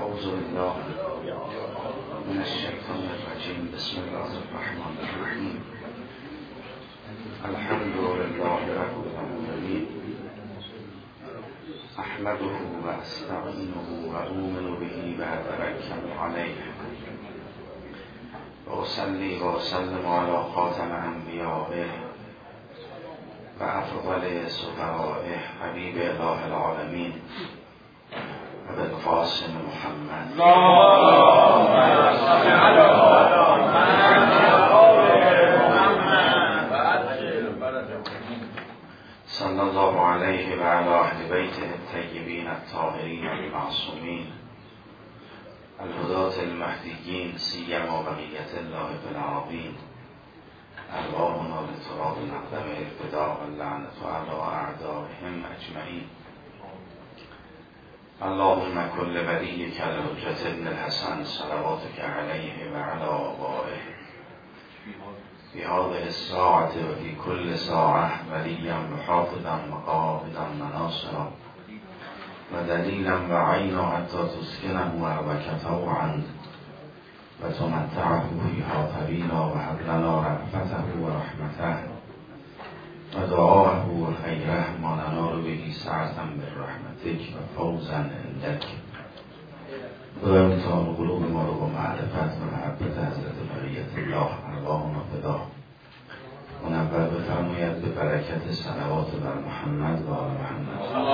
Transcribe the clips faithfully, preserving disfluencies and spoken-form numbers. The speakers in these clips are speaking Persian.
اعوذ بالله من الشیطان الرجیم. بسم الله الرحمن الرحیم. الحمد لله رب العالمین. احمده و استعینه و اؤمن به و اتوکل علیه و اصلی و اسلم علی خاتم انبیائه و افضل سفرائه حبیب اله العالمین و بالقاسم محمد صلی الله علیه و علی اهل بیته الطیبین الطاهرین المعصومین الهداة المهدیین سیما بقیة الله فی الارضین. ارواحنا لتراب نقدم الفداء واللعنة علی اعدائهم اجمعین. اللهم کن لولیک الحجة ابن الحسن صلواتک علیه و علی آبائه فی هذه الساعة و فی کل ساعة ولیا محافظا و قائدا مناصرا و دلیلا و عینا حتی تسکنه و طوعا و تمتعه فیها طویلا و هب لنا رأفته و رحمته و دعاه و خیره ما ننال به سعة برحمتک و فوزا عندک. خدای متعال قلوب ما رو با معرفت و محبت حضرت بقیت الله ارواحنا فدا منور بفرماید به برکت صلوات بر محمد و آل محمد.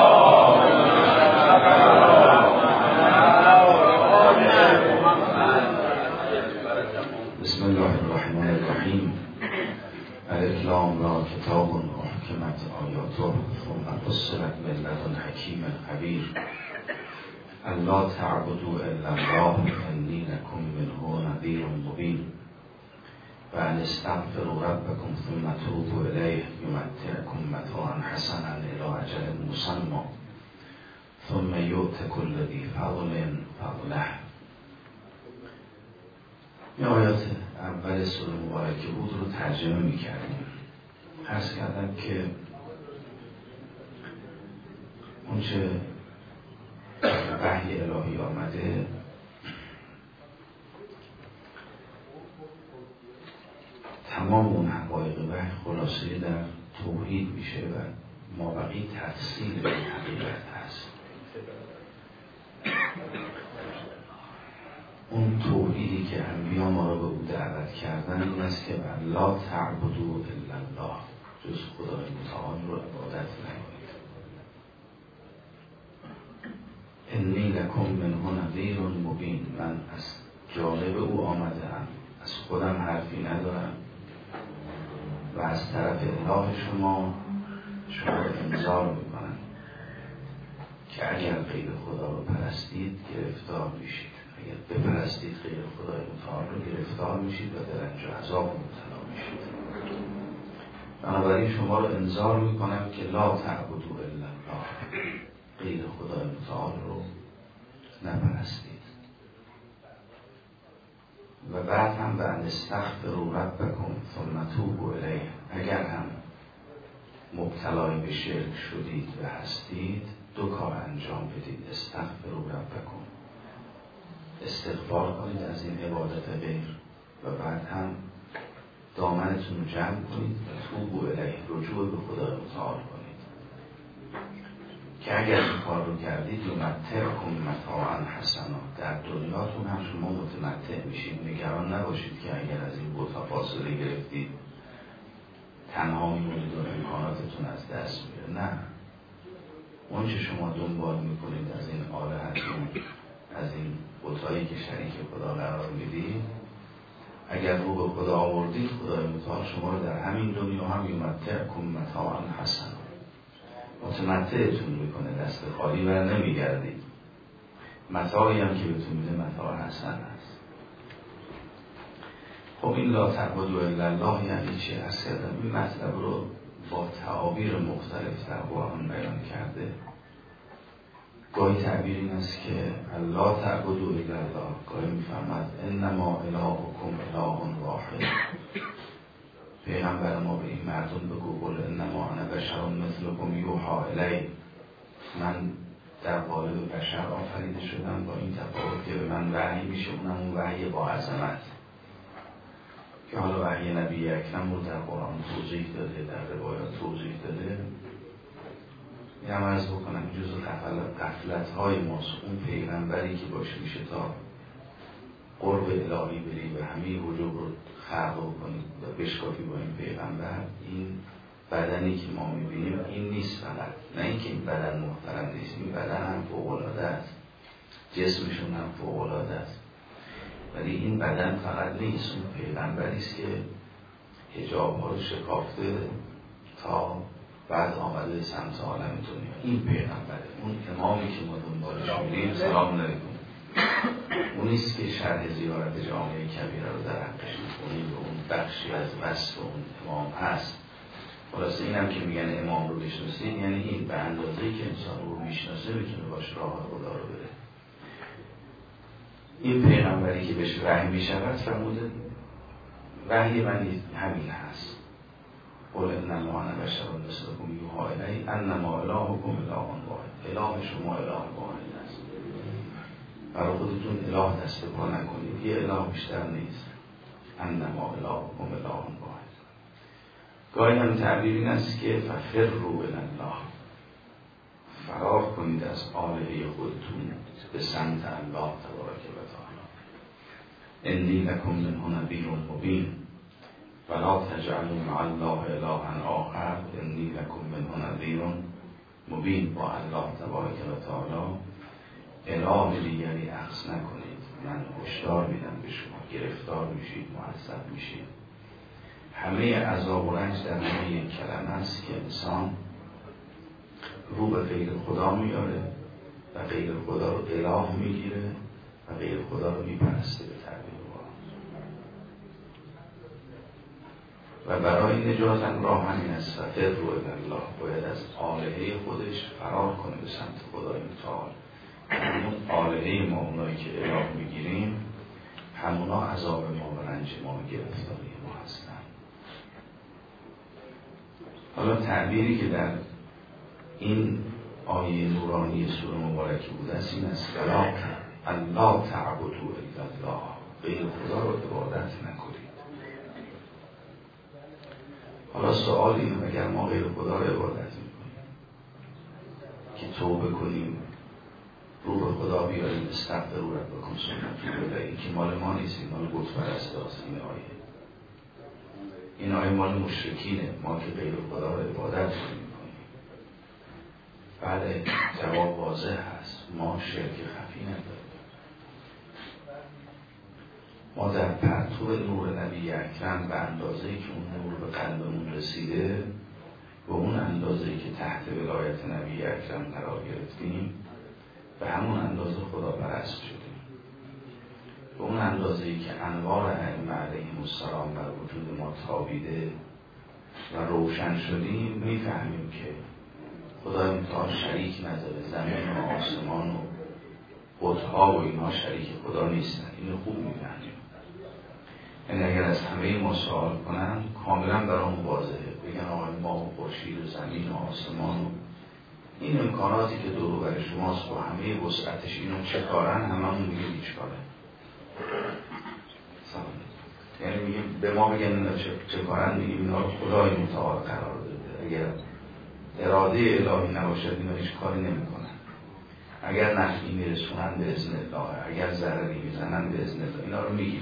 بسم الله الرحمن الرحیم. الف لام را کتاب احکمت آیاته ثم فصلت من لدن حکیم خبیر. الا تعبدوا الا الله انی لکم منه نذیر مبین. و ان استغفروا ربکم ثم توبوا الیه یمتعکم متاعا حسنا الی اجل مسمى ثم یؤت کل ذی فضل فضله. این آیات اول سوره مبارکه بود رو ترجمه می‌کردیم. عرض کردم که اونچه وحی الهی آمده تمام اون حقایق وحی خلاصه در توحید میشه و مابقی تفصیل به حقیقت هست. اون توحیدی که انبیا ما رو به او دعوت کردن این است که لا تعبدوا الا الله، جز خدای متعال رو عبادت نکنید. انی لکم منه نذیر مبین. من از جانب او آمدم، از خودم حرفی ندارم و از طرف اله شما شما رو انذار میکنم که اگر غیر خدا رو پرستید گرفتار میشید. اگر بپرستید غیر خدای متعال رو گرفتار میشید و در رنج و عذاب مبتلا میشید. بنابراین شما رو انذار میکنم که لا تعبدوا الا الله، غیر خدای متعال رو نپرستید. و بعد هم به ان استغفروا ربکم ثم توبوا الیه. اگر هم مبتلای به شرک شدید و هستید دو کار انجام بدید. استغفروا ربکم، استغفار کنید از این عبادت غیر، و بعد هم دامنتون رو جمع کنید و توبوا الیه، رجوع به خدای متعال کنید که اگر این کار رو کردید یمتعکم متاعا حسنا، در دنیاتون هم شما متمتع میشید. نگران نباشید که اگر از این بت‌ها فاصله گرفتید تنها میمونید و امکاناتتون از دست میره. نه، اون چه شما دنبال میکنید از این آلهتون، از این بت‌هایی که شریک خدا قرار میدید، اگر رو به خدا آوردید خدای متعال شما رو در همین دنیا هم یمتعکم متاعا حسنا، متمتعتون میکنه، دست خالی بر نمیگردید. متاعی هم که بهتون میده متاع حسن است. خب این لا تعبدوا الا الله یعنی چی؟ عرض کردم این مطلب رو با تعابیر مختلف در قرآن بیان کرده. گاهی تعبیر این است که لا تعبدوا الا الله، گاهی میفرماد انما الهکم اله واحد. پیغمبر ما به این مردم بگو قل انما انا بشر مثلکم یوحی الی، من در قالب بشر آفریده شدن، با این تفاوت که به من وحی میشه، اونم اون وحی با عظمت که حالا وحی نبی اکرم رو در قرآن توضیح داده، در روایات توضیح داده. یه هم عرض بکنم جزو غفلت های ماست. اون پیغمبری که باشه میشه تا قرب الهی بری و همه وجود رو خلق کنید و بشکافی با این پیغمبر، این بدنی که ما میبینیم این نیست فقط. نه اینکه این بدن محترم نیست، این بدن هم فوق‌العاده است، جسمشون هم فوق‌العاده است، ولی این بدن فقط نیست. اون پیغمبری است که حجاب ها رو شکافته تا بعد آمده سمت عالم دنیا. این پیغمبره، اون امامی که ما دنبالش میریم. سلام علیکم. اون نیست که شرح زیارت جامعه کبیره رو در حقش میکنیم و اون بخشی از وصف اون امام هست. خلاصه این هم که میگن امام رو بشناسید، یعنی این به اندازه‌ای که انسان رو میشناسه میتونه باش راه خدا رو بره. این پیغمبری که بهش وحی میشود فرموده وحی من همین هست. قل انما انا بشر مثلکم یوحی الی انما الهکم اله واحد. اله شما اله واحد است. برای خودتون اله دست پا نکنید، یه اله بیشتر نیست. انما الهکم اله واحد. گاهی هم تعبیر این است که ففروا الی الله، فرار کنید از آلهه خودتون به سمت الله تبارک و تعالی. انی لکم منه نذیر مبین ولا تجعلوا مع الله الها آخر انی لکم منه نذیر مبین. با الله تبارک و تعالی اله دیگری اخذ نکنید. من هشدار میدم به شما، گرفتار میشید، معذب میشید. همه عذاب و رنج در همه یک کلمه است که انسان رو به غیر خدا میاره و غیر خدا رو اله میگیره و غیر خدا رو میپرسته. به تعبیر و برای نجات راه همین است. ففروا الی الله، باید از آلهه خودش فرار کنه به سمت خدای متعال. همون آلهه ما، اونایی که اله میگیریم، همونا عذاب ما و رنج ما و گرفتاری ما هستن. حالا تعبیری که در این آیه نورانی سوره مبارکه بوده است این است: فلا الله تعبدوا الا الله، غیر خدا رو عبادت نکنید. حالا سوال اینه اگر ما غیر خدا رو عبادت میکنیم که توبه کنیم، رو به خدا بیاریم، استغفر ربکم ثم توبوا الیه، که مال ما نیست، این مال بت پرست است. این آیه این آیه مال مشرکینه، ما که غیر خدا رو عبادت کنیم. بله، جواب واضح هست، ما شرک خفی نداریم. ما در پرتو نور نبی اکرم به اندازه‌ای که اون نور به قلبمون رسیده، به اون اندازه‌ای که تحت ولایت نبی اکرم قرار گرفتیم، به همون اندازه خدا پرست شدیم. به اون اندازه‌ای که انوار ائمه علیهم السلام بر وجود ما تابیده و روشن شدیم، میفهمیم که خدای متعال شریک نداره. زمین و آسمان و بت‌ها و اینا شریک خدا نیستن. اینو خوب میفهمیم. یعنی اگر از همه ما سوال کنن کاملا برام واضحه، بگن آقا ما و خورشید و زمین و آسمان و این امکاناتی که دور و بر شماست با همه وسعتش، اینو چه کارن؟ هممون میگه هیچ کاره. یعنی میگه به ما بگن چه, چه کارن، میگیم اینا رو خدای متعال قرار داده. اگر اراده الهی نباشد اینا هیچ کاری نمیکنن. اگر نفعی میرسونن به اذن الله، اگر ضرری میزنن به اذن الله. اینا رو میگیم،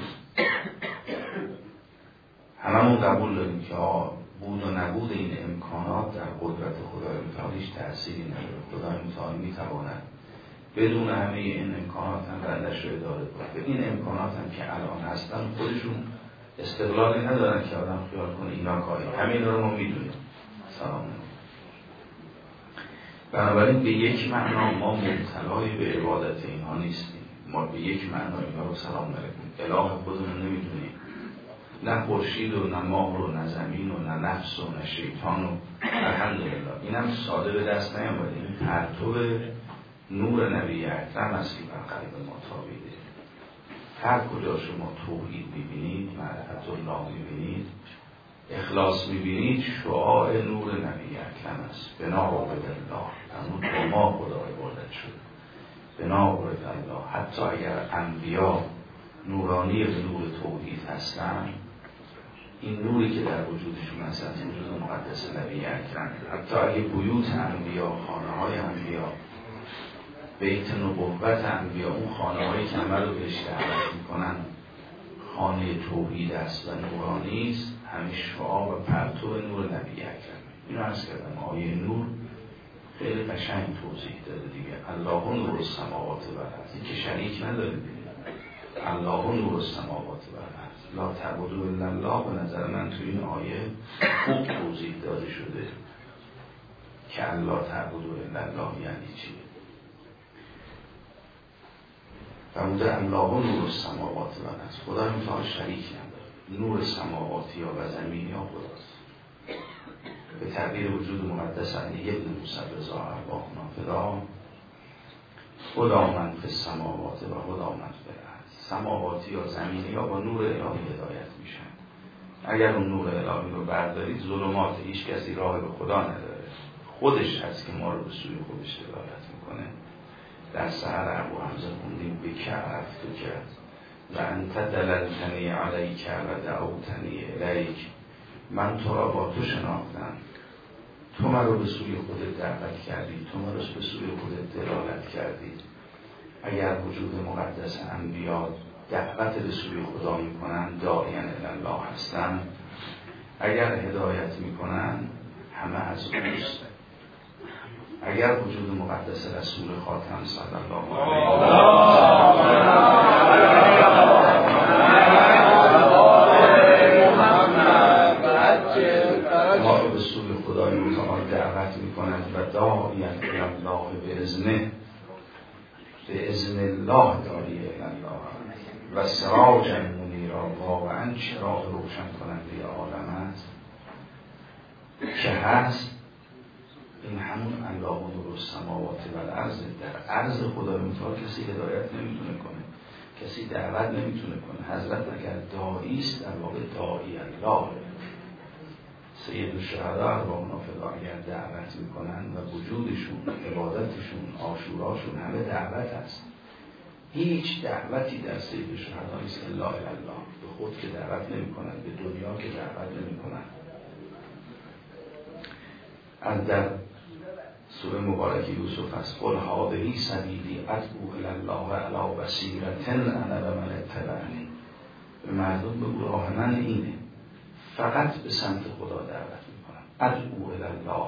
هممون قبول داریم که بود و نبود این امکانات در قدرت خدای متعال هیچ تأثیری نداره. خدای متعال میتواند بدون همه این امکانات هم بندش رو اداره کنه. به این امکانات هم که الان هستن خودشون استقلالی ندارن که آدم خیال کنه اینا کاری. همین رو ما میدونیم. سلام. بنابراین به یک معنا ما مبتلای به عبادت اینها نیستیم. ما به یک معنا اینا رو سلام علیکم اله خودمون نمیدونیم. نه خورشید و نه ماه و نه زمین و نه نفس و نه شیطان و الحمدلله. اینم ساده به دست نیامده. این پرتو نور نبی اکرم است که بر قلب ما تابیده. هر کجا شما توحید میبینید، معرفت الله میبینید، اخلاص میبینید شعاع نور نبی اکرم است. بنا عبد الله، همون با ما خدا عبادت شد. بنا عبد الله، حتی اگر انبیا نورانی به نور توحید هستن، این نوری که در وجودشون هست از وجود مقدس نبی اکرم، حتی اگه بیوت انبیا، خانه های انبیا، بیت نبوت انبیا، اون خانه هایی که همه رو بهش دعوت میکنن خانه توحید است و نورانی است، همه شعاع و پرتو نور نبی اکرم. اینو عرض کردم آیه نور خیلی قشنگ توضیح داده دیگه. الله نور السماوات و الارض، این که شریک نداره دیگه. الله نور السماوات و الارض لا تعبدوا الا الله. به نظر من تو این آیه خوب توضیح داده شده که الله تعبدوا الا الله یعنی چی. و بوده الله نور السماوات و الارض، خدا متعال شریک نداره. نور سماواتی ها و زمینی ها خداست. به تعبیر وجود مقدس علی ابن موسی رضا ارواحنا فدا، خدا من فی السماوات و خدا من فی الارض. سماواتی یا زمینی ها با نور الهی هدایت میشن. اگر اون نور الهی رو بردارید ظلمات، هیچ کسی راه به خدا نداره، خودش هست که ما رو به سوی خودش دلالت میکنه. در سحر ابو حمزه خوندیم بک عرفتو کرد و انت دللتنی علیک و دعوتنی الیک، من تو را با تو شناختم، تو من رو به سوی خودت دعوت کردی، تو من رو به سوی خودت دلالت کردی. اگر وجود مقدس انبیا دعوت به سوی خدا میکنن داعیان الله هستن، اگر هدایت میکنن همه از اوست. اگر وجود مقدس رسول خاتم صلی الله علیه ما رو به سوی خدای متعال دعوت میکنند و داعیان الله به اذنه، به اذن الله داعی الله و سراجا منیرا، واقعا چراغ روشن کننده عالم است که هست. این همون الله نور السماوات و الارض. در عرض خدای متعال کسی هدایت نمیتونه کنه، کسی دعوت نمیتونه کنه. حضرت اگر داعی است در واقع داعی الله. سید الشهدا ارواحنا فدا اگر دعوت میکنن و وجودشون، عبادتشون، عاشوراشون همه دعوت است. هیچ دعوتی در سید الشهدا نیست الا الله. به خود که دعوت نمیکنن، به دنیا که دعوت نمیکنن. از در سوره مبارک یوسف است قل هذه سبیلی ادعو الی الله علی بصیرة انا و من اتبعنی. به مردم بگو راه من اینه، فقط به سمت خدا دعوت میکنم. ادعو الی الله،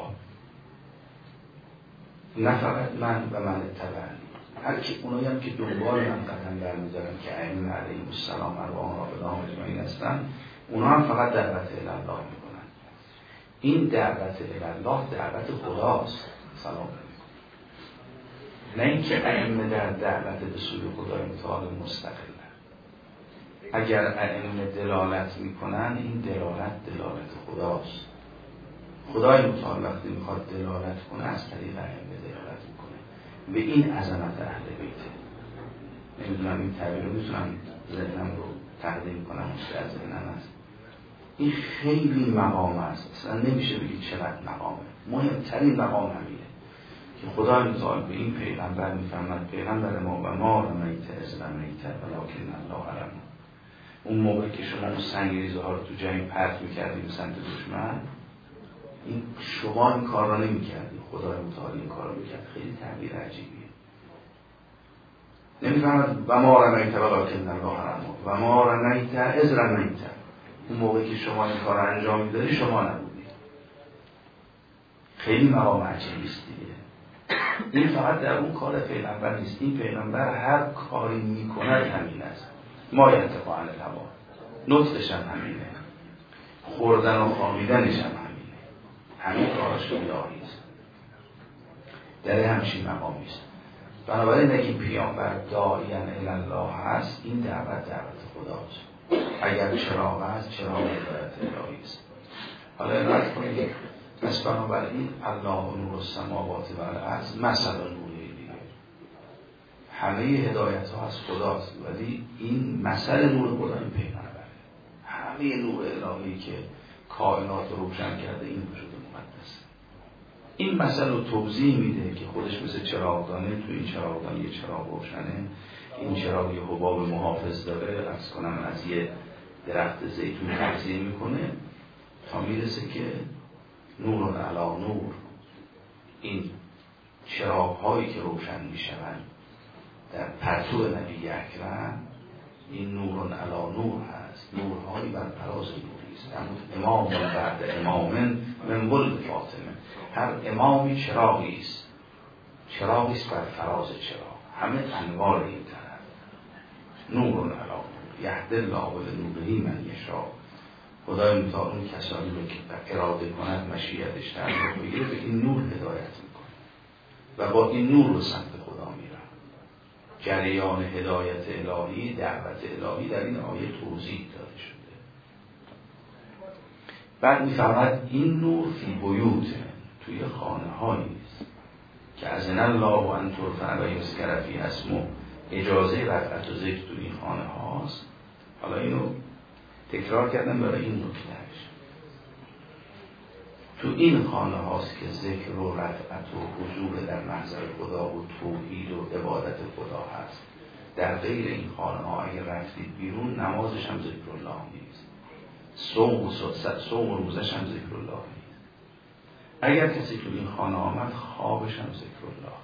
نه فقط من و من اتبعنی. هر کی اونایی هم که دنبال من قدم برمیدارن که ائمه علیهم السلام ارواح رافضه اجمعین هستن، اونا هم فقط دعوت الی الله میکنن. این دعوت الی الله دعوت خداست. سلام علیکم. نه اینکه ائمه در دعوت به سوی خدای متعال مستقلن. اگر ائمه دلالت میکنن، این دلالت دلالت خداست. خدای متعال وقتی میخواد دلالت کنه از طریق ائمه دلالت میکنه. به این عظمت اهل بیته. نمیدونم این تعبیر رو میتونم ذهنم رو تقدیم کنم، مستعد ذهنم هست. این خیلی مقام است، اصلا نمیشه بگید چقدر مقامه. مهمترین مقام همینه که خدا متعال به این پیغمبر میفرماد پیغمبر ما و ما رمیت اذ رمیت ولکن الله رمی. اون موقع که شما اون سنگریزه ها رو تو جنگ پرت میکردی به سمت دشمن، این شما این کار را نمیکردی، خدا متعال این کار رو میکرد. خیلی تعبیر عجیبیه. نمیفرماد و ما رمیت ولکن الله رمی و ما رمیت اذ رمیت. اون موقع که شما این کار رو انجام میدادی شما نبودی. خیلی مقام عجیبی است دیگه. این فقط در اون کار پیغمبر نیست. این پیغمبر هر کاری میکنه همین است. ما ینطق عن الهوا، نطقش هم همینه، خوردن و خوابیدنش هم همینه. همین کارش الهی است. در همچین مقامی است. بنابراین اگه این پیامبر داعیان الی الله هست، این دعوت دعوت خداست. اگر چراغ هست، چراغ هدایت الهی است. حالا عنایت کنید. پس بنابراین الله نور السماوات و الارض مثل نوری دیگه. همه هدایت ها از خداست، ولی این مثل نور خدا این پیغمبره. همه نور الهی که کائنات روشن کرده این وجود مقدس. این مسئله رو توضیح میده که خودش مثل چراغدانه، تو این چراغدان یه چراغ روشنه، این چراغ یه حباب محافظ داره، عرض کنم از یه درخت زیتون تغذیه میکنه تا میرسه که نور علی نور، این چراغ هایی که روشن میشوند در پرتو نبی اکرم، این نور علی نور هست، نورهایی بر فراز نوری است. امام بعد امام من ولد فاطمه، هر امامی چراغی است، چراغی است بر فراز چراغ، همه انوار این طرف. نور علی نور یهدی الله لنوره من یشاء. خدای متعال اون کسانی رو که اراده کند مشیتش تعلق بگیره به این نور هدایت میکنه و با این نور رو سمت خدا میرن. جریان هدایت الهی، دعوت الهی در این آیه توضیح داده شده. بعد میفرماید این نور فی بیوت، توی خانه هایی است که اذن الله و ان ترفع و یذکر فیها اسمه، اجازه رفعت و ذکر تو این خانه هاست. حالا اینو تکرار کردم برای این نکتهش، تو این خانه هاست که ذکر و رفعت و حضور در محضر خدا و توحید و عبادت خدا هست. در غیر این خانه ها اگر رفتید بیرون نمازش هم ذکر الله نیست، صوم و صوم و روزش هم ذکر الله نیست. اگر کسی تو این خانه آمد خوابش هم ذکر الله.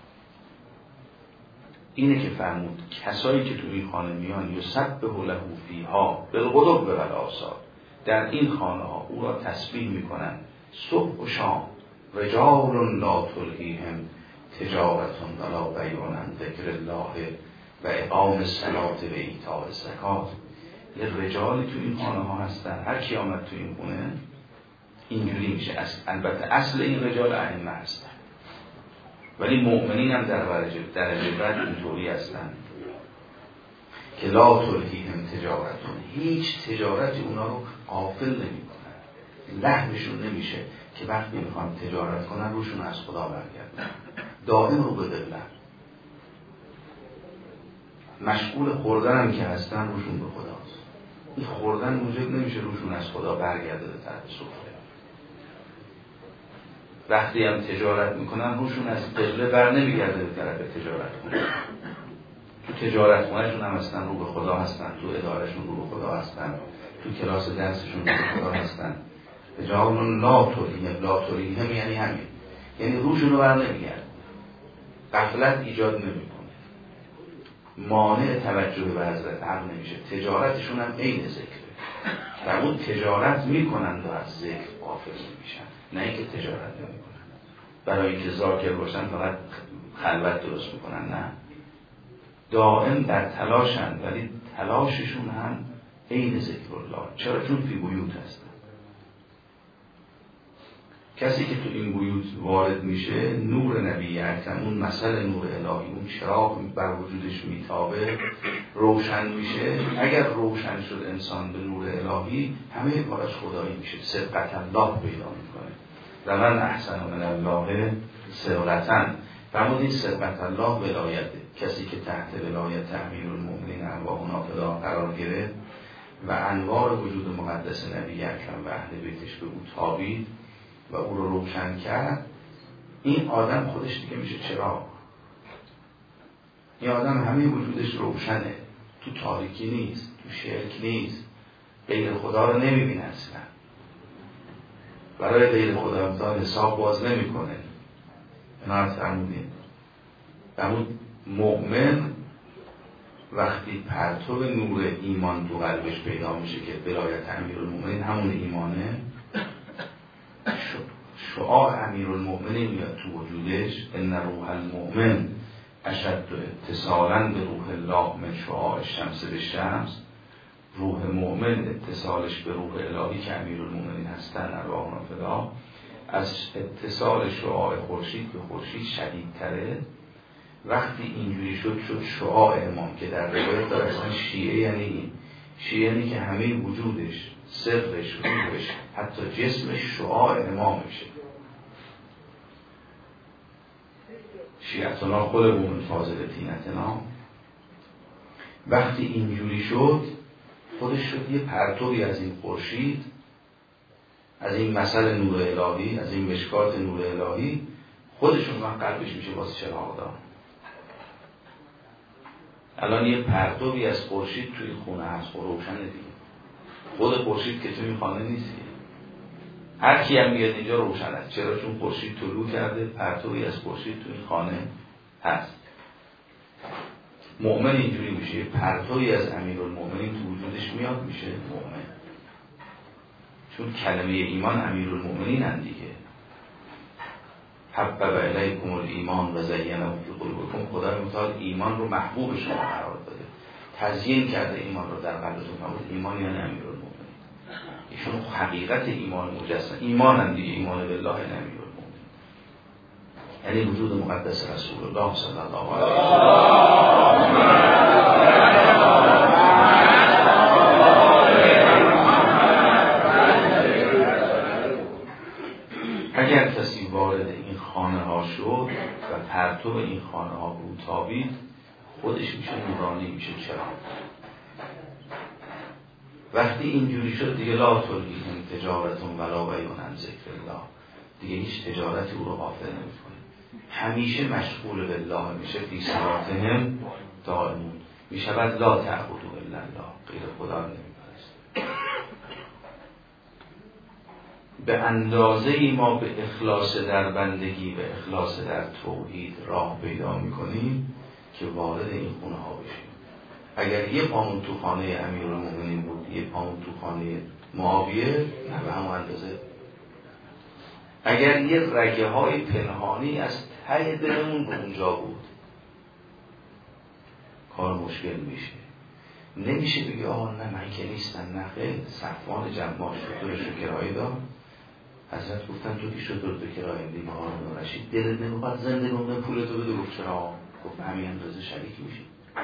اینه که فرمود کسایی که تو این خانه میان یسبح له فیها بالغدو والآصال، در این خانه ها او را تسبیح میکنن صبح و شام. رجال لا تلهیهم تجارت ولا بیع عن ذکر الله و اقام الصلاة و ایتاء الزکات. یه رجالی تو این خانه ها هستن، هر کی آمد تو این خونه اینجوری میشه. البته اصل این رجال ائمه هستن، ولی مؤمنین هم در درجه درجه بعد اینطوری هستن که لا تلهیهم تجارتون، هیچ تجارتی اونا رو غافل نمیکنه، لهوشون نمیشه که وقتی میخوان تجارت کنن روشون از خدا برگردن، دائم رو به قبله، مشغول خوردن هم که هستن روشون به خداست. این خوردن موجب نمیشه روشون از خدا برگرده به طرف سفره. وقتی هم تجارت میکنن روشون از قبله بر نمیگرده به طرف تجارت کنن. تو تجارت خونهشون هم هستن رو به خدا هستن، تو ادارهشون رو به خدا هستن، تو کلاس درسشون رو به خدا هستن. رجال لا تلهیهم، لا تلهیهم یعنی همین، یعنی روشون رو بر نمیگرده، غفلت ایجاد نمیکنه، مانع توجه به حضرت حق نمیشه. تجارتشون هم عین ذکره و اون تجارت میکنن و از ذکر غافل نمیشن، نه اینکه تجارت نمیکنن برای اینکه ذاکر باشن فقط خلوت درست میکنن، نه، دائم در تلاشن، ولی تلاششون هم عین ذکر الله. چرا؟ چون فی بیوت هستن. کسی که تو این بیوت وارد میشه نور نبی اکرم، اون مثل نور الهی، اون چراغ بر وجودش میتابه، روشن میشه. اگر روشن شد انسان به نور الهی همه کارش خدایی میشه، صدقت الله پیدا میکنه. و من احسن من الله صدقتا. فرمود این صدقت الله ولایته. کسی که تحت ولایت امیرالمؤمنین ارواحنا فدا قرار گرفت و انوار وجود مقدس نبی اکرم و اهل بیتش به او تابید و او رو روشن کرد، این آدم خودش دیگه میشه چراغ. این آدم همه وجودش روشنه، تو تاریکی نیست، تو شرک نیست، غیر خدا رو نمیبینه اصلا، برای غیر خدا حساب باز نمیکنه. اینا رو فرمودیم. فرمود مؤمن وقتی پرتو نور ایمان تو قلبش پیدا میشه که ولایت امیرالمؤمنین همون ایمانه، شعاع امیرالمؤمنین میاد تو وجودش. ان روح المؤمن اشد اتصالا به روح الله من شعاع الشمس به شمس. روح مؤمن اتصالش به روح الهی که امیرالمؤمنین هستن ارواحنا فدا، از اتصال شعاع خورشید به خورشید شدیدتره. وقتی اینجوری شد شد شعاع امام که در روایت داره اصلا شیعه یعنی این، شیعه یعنی که همه وجودش، سرش، روحش، حتی جسمش شعاع امام میشه. شیعتنا خودمون فاضل تینتنا وقتی اینجوری شد خودش شد یه پرتوی از این خورشید از این مثل نور الهی، از این مشکات نور الهی، خودشون من قلبش میشه واسه چراغدان. الان یه پرتوی از خورشید توی خونه هست، روشنه دیگه. خود خورشید که توی این خانه نیست. هر کی هم میاد اینجا روشن است. چرا؟ چون خورشید طلوع کرده، پرتوی از خورشید توی این خانه هست. مؤمن اینجوری میشه، پرتوی از امیرالمؤمنین تو وجودش میاد، میشه مؤمن. چون کلمه ایمان امیرالمؤمنین هم دیگه. حبب الیکم الایمان و زینه فی قلوبکم. خدای متعال ایمان رو محبوب شما قرار داده، تزیین کرده ایمان رو در قلبتون. ایمان یعنی امیرالمؤمنین. ایشون حقیقت ایمان مجسم. ایمان هم دیگه، ایمان بالله یعنی امیرالمؤمنین، یعنی وجود مقدس رسول الله صلی الله علیه و اگر کسی وارد این خانه ها شد و پرتو این خانه ها رو تابید، خودش میشه نورانی، میشه چراغ. وقتی اینجوری شد دیگه لا تلهیهم تجارت ولا بیع عن ذکر الله، دیگه هیچ تجارتی او رو غافل نمیکنه، همیشه مشغول بالله میشه. فی صلاتهم دائمون میشود. لا تعبدوا الا الله، غیر خدا نمیپرست. به اندازه ما به اخلاص در بندگی، به اخلاص در توحید راه پیدا میکنیم که وارد این خونه ها بشیم. اگر یه پامون تو خانه امیرالمومنین بود، یه پامون تو خانه معاویه، نه به همون اندازه. اگر یه رگه های پنهانی از ته دلمون به اونجا بود، کار مشکل میشه. نمیشه بگی آه نه من که نیستم. نه خیلی. صفوان جماع شطورش رو کرایه داد، حضرت گفتن تو که شطور تو کرایه دی به هارون رشید دلت نمیخواد زنده بمونه پولتو بده؟ گفت چرا؟ گفت همین اندازه شریک میشی.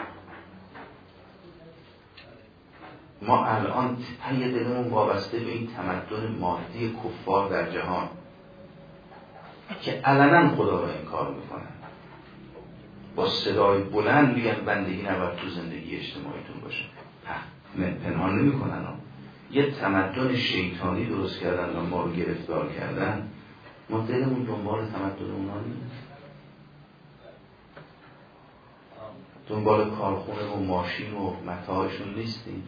ما الان ته دلمون وابسته به این تمدن مادی کفار در جهان که علنا خدا رو انکار میکنن، با صدای بلند میگن بندگی نباید تو زندگی اجتماعیتون باشه، پنهان نمیکنن. یه تمدن شیطانی درست کردن و ما رو گرفتار کردن. ما دلمون دنبال تمدن اونا نیست، دنبال کارخونه و ماشین و متاعشون نیستیم.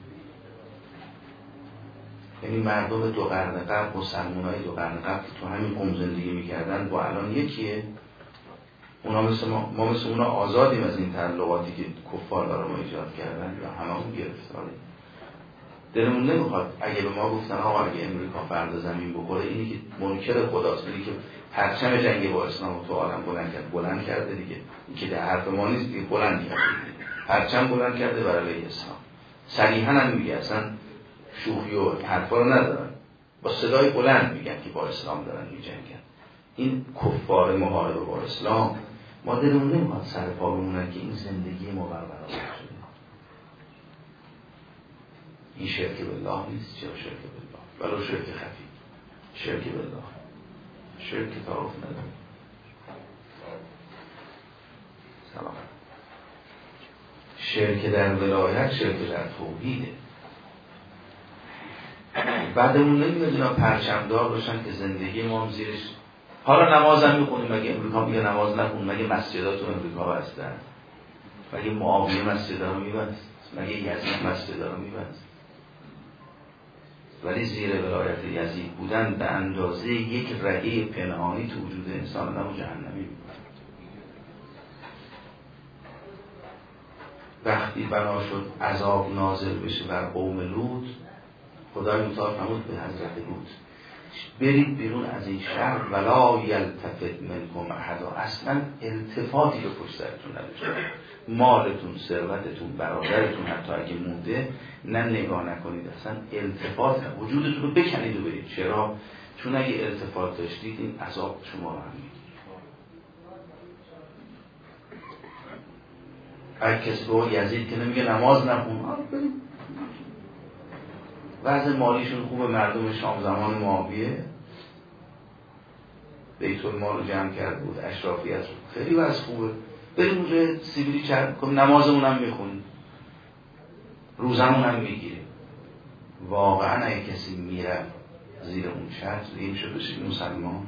یعنی مردم دو قرن قبل و مسلمانای دو قرن قبل که تو همین قوم زندگی میکردن با الان یکیه. اونا مثل ما, ما مثل اونا آزادیم از این تعلقاتی که کفار برای ما ایجاد کردن یا هممون گرفتاریم. دلمون نمیخواد. اگه به ما گفتن آقا اگه امریکا فردا زمین بخوره، اینی که منکر خداست، اینی که پرچم جنگ با اسلام تو عالم بلند کرد، بلند کرده دیگه، این که در حرف ما نیست دیگه، بلند کرده، پرچم بلند کرده برای علیه اسلام. صریحا هم میگه، اصلا شوخی و حرفا رو ندارن، با صدای بلند میگن که با اسلام دارن میجنگن. این کفار محارب با اسلام. ما دلمون نمیخواد سر پا بمونن که این زندگی ما برقرار شده. این شرک بالله نیست. چرا شرک بالله؟ ولو شرک خفی. شرک بالله، شرک تعارف نداره. سلام. شرک در ولایت، شرک در توحیده. بعدمون نمیاد اینا پرچمدار باشن که زندگی ما هم زیرش. حالا نماز هم میخونیم، مگه امریکا میگه نماز نخون؟ مگه مسجدات تو امریکا بستن؟ مگه معاویه مسجدها رو میبست؟ مگه یزید مسجدها رو میبست؟ ولی زیر ولایت یزید بودن به اندازه یک رگه پنهانی تو وجود انسان آدمو جهنمی میکنه. وقتی بنا شد عذاب نازل بشه بر قوم لوط، خدای متعال فرمود به حضرت لوط برید بیرون از این شهر ولا یلتفت منکم احد. اصلا التفاتی به پشت سرتون نداشته، مالتون، ثروتتون، برادرتون حتی اگه مونده نه نگاه نکنید، اصلا التفات نه. وجودتون رو بکنید و برید. چرا؟ چون اگه التفات داشتید این عذاب شما رو هم میگیره. هر کسی به یزید که نمیگه نماز نخون، وضع مالیشون خوبه. مردم شام زمان معاویه بیت المال رو جمع کرده بود، اشرافیت رو، خیلی وضع خوبه. بریم اونجا سیبیلی چرب کنیم، نمازمون هم میخونیم، روزمون هم میگیریم. واقعا اگه کسی میره زیر اون چتر این شد بشید مسلمان.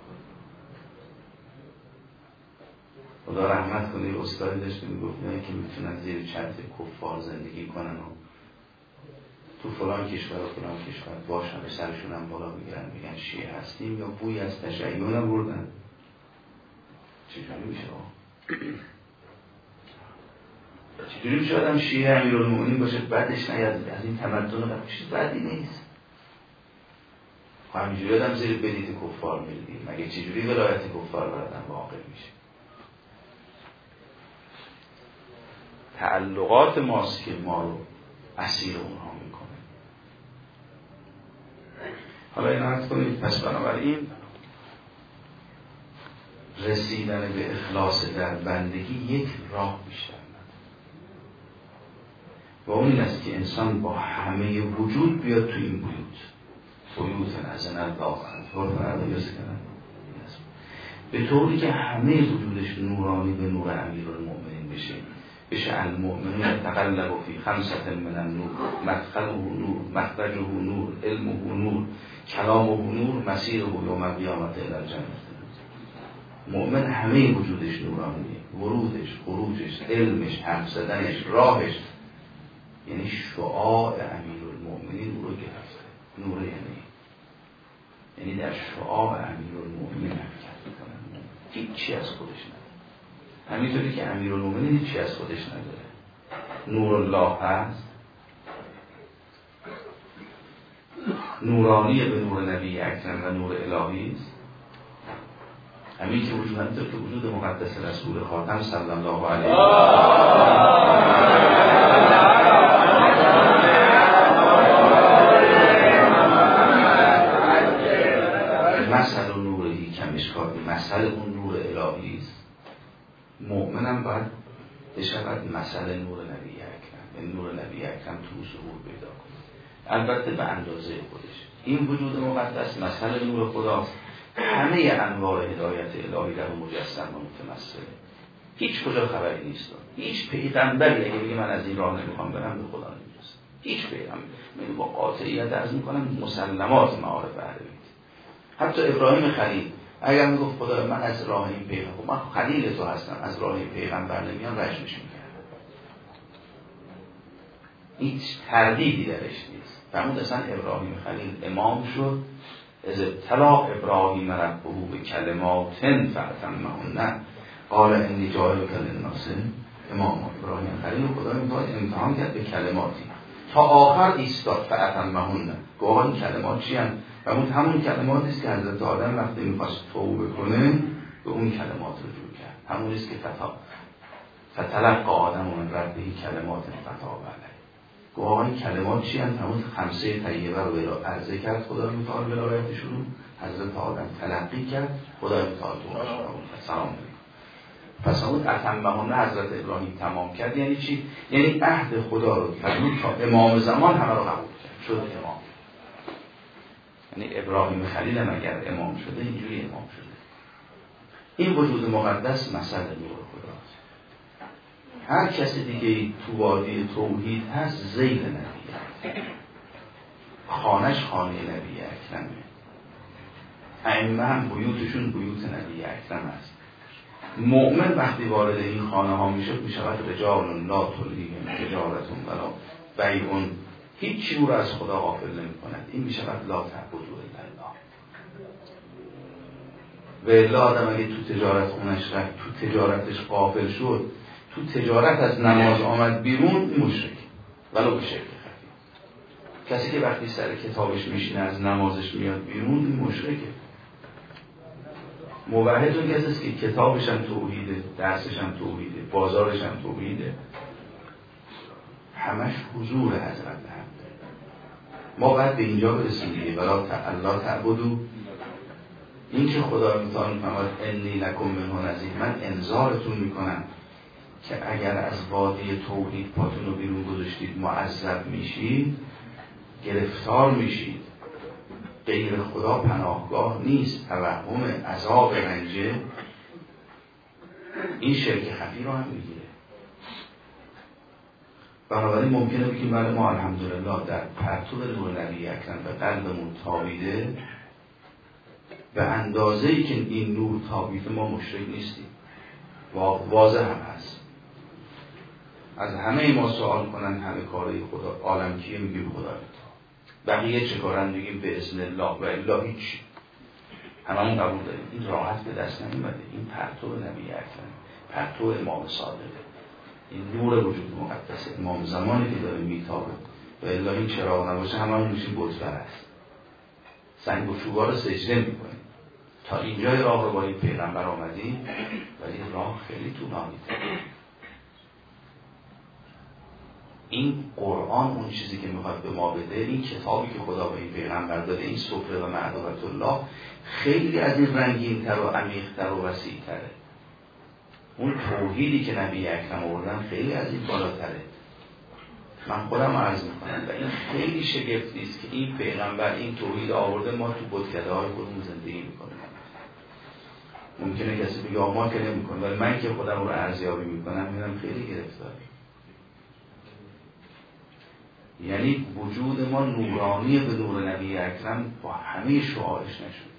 خدا رحمت کنه استادی داشته میگفت نه که میتونن زیر چتر کفار زندگی کنن و تو فلان کشور و فلان کشور باشن به سرشون هم بالا بگیرن میگن شیعه هستیم یا بوی از تشیع نبردن. چجوری میشه چجوری میشه آدم شیعه امیرالمومنین باشه بعدش نیاد از این تمدن و چیز بعدی نیست. همینجوری آدم زیر بلیت کفار میدیم مگه چجوری ولایت کفار بردن واقع میشه؟ تعلقات ماست که ما رو اسیر اونها میکنه. حالا این عرض کنید پس بنابراین رسیدن به اخلاص در بندگی یک راه بیشتر و اون این است که انسان با همه وجود بیاد تو این بیوت بیوت نزن الله به طوری که همه وجودش نورانی به نور امیرالمومنین بشه بشه المؤمنون یتقلب فی خمسة من النور مدخله نور مخرجه نور علمه نور کلامه نور مسیره یوم القیامة الی الجنة. مؤمن همه وجودش نورانیه، ورودش، خروجش، علمش، حرف زدنش، راهش، یعنی شعاع امیرالمومنین او رو گرفته. نور یعنی یعنی در شعاع امیرالمومنین حرکت میکنه، هیچی از خودش نداره. همینطوری که امیرالمومنین هیچی از خودش نداره. نور الله هست، نورانی به نور نبی اکرم و نور الهی است. همین که وجود همینطور که وجود مقدس رسول خاتم صلی الله علیه مثل و نوری کمشکات مثل اون نور الهی است. مؤمنم باید بشود مثل نور نبی اکرم، به نور نبی اکرم تو ظهور پیدا کنه، البته به اندازه خودش. این وجود مقدس مثل نور خداست، همه انواع هدایت الهی در مجسم و متمثله. هیچ کجا خبری نیست. هیچ پیغمبری اگه بگه من از این راه نمیخوام برم به خدا نمیرسه. هیچ پیغمبر من با قاطعیت عرض میکنم مسلمات معارف اهل بیت. حتی ابراهیم خلیل اگر میگفت خدا من از راه این پیغمبر، من خلیل تو هستم، از راه این پیغمبر نمیام، رجمش میکرد. هیچ تردیدی درش نیست. فرمود اصلا ابراهیم خلیل امام شد از ابتلا ابراهیم ربه به کلمات فأتمهن قال انی جاعلک للناس اماما. ابراهیم خلیل خدا میخواد امتحان کرد به کلماتی تا آخر ایستاد فأتمهن. گواه این کلمات چی هم؟ و اون همون کلماتی است که حضرت آدم وقتی میخواست توبه کنه به اون کلمات رجوع کرد. همون است که فتا فتلقى آدم من ربه کلمات فتاب علیه. گواه این کلمات چی هم؟ همون خمسه طیبه رو عرضه کرد خدا متعال ولایتشون، حضرت آدم تلقی کرد، خدا متعال سلام علیکم. پس اون اتمهن حضرت ابراهیم تمام کرد. یعنی چی؟ یعنی عهد خدا رو فرمود تا امام زمان همه رو قبول کرد، شد امام. یعنی ابراهیم خلیل هم اگر امام شده اینجوری امام شده. این وجود مقدس مثل نور خداست. هر کسی دیگه تو وادی توحید هست ذیل نبی، خانش خانه نبی اکرمه، ائمه هم بیوتشون بیوت نبی اکرم است. مؤمن وقتی وارد این خانه ها میشه میشود رجال لا تلهیهم تجارتون ولا بیع، هیچی او را از خدا غافل نمی کند. این میشود لا تعبدوا الا الله. و الا آدم اگه تو تجارت خونش رفت، تو تجارتش غافل شد، تو تجارت از نماز آمد بیرون، مشرک ولو به شرک خفی. کسی که وقتی سر کتابش میشینه از نمازش میاد بیرون، این مشرکه. موحد اون کسی است که کتابش هم توحیده، درسش هم توحیده، بازارش هم توحیده، همش حضور حضرت هم. ما باید به اینجا برسیم ولا الله تعبدوا. این که خدا میتونه فرماد انی لکم منه نذیر، من انذارتون میکنم که اگر از وادی توحید پاتون رو بیرون گذاشتید معذب میشید، گرفتار میشید. غیر خدا پناهگاه نیست. توهم عذاب رنجه این شرک خفی رو هم میگیره. بنابراین ممکنه بگیم بله ما الحمدلله در پرتو نور نبی اکرم به قلبمون تابیده، به اندازه‌ای که این نور تابیده ما مشرک نیستیم، واضح هم هست. از همه ما سوال کنن همه کارهای خدا عالم کیه، میگیم خدا. بقیه چه کارن؟ میگیم به اذن الله و الا هیچ. هممون قبول داریم. این راحت به دست نمیاد. این پرتو نبی اکرم، پرتو امام صادقه، این نور وجود مقدس امام زمانی که داره میتابه و الا این چراغ نباشه هممون میشیم بت پرست، سنگ و چوبا رو سجده میکنیم. تا اینجای راه رو با این پیغمبر آمدیم، ولی راه خیلی طولانی تره. این قرآن اون چیزی که میخواد به ما بده، این کتابی که خدا به این پیغمبر داده، این سفره و معدومت الله، خیلی از این رنگین تر و عمیق تر و وسیع تره. اون توحیدی که نبی اکرم آوردن خیلی از این بالاتره. من خودم عرض میکنم و این خیلی شگفتی است که این پیغمبر این توحید آورده، ما تو بتکده های خودمون زندگی میکنیم. ممکنه کسی بگه ما که نمیکنم، ولی من که خودم رو ارزیابی میکنم میبینم خیلی گرفتاری. یعنی وجود ما نورانی به نور نبی اکرم با همه شعارش نشد.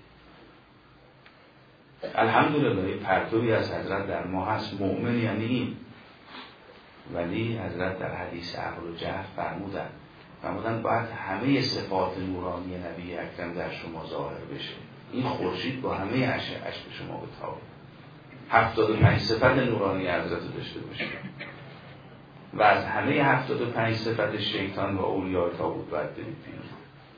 الحمدلله پرتوی از حضرت در ما هست. مؤمن یعنی این. ولی حضرت در حدیث عقل و جهل فرمودن فرمودن باید همه صفات نورانی نبی اکرم در شما ظاهر بشه. این خورشید با همه اشعه‌اش به شما بتابه. هفتاد و پنج صفت نورانی حضرت داشته باشه و از همه هفتاد و پنج صفت شیطان و اولیاء طاغوت باید برید بیرون.